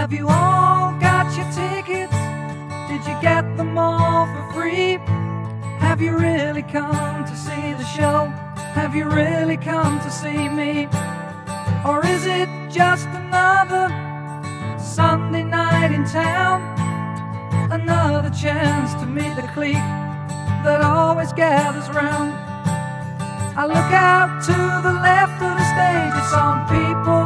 Have you all got your tickets? Did you get them all for free? Have you really come to see the show? Have you really come to see me? Or is it just another Sunday night in town? Another chance to meet the clique that always gathers round. I look out to the left of the stage at some people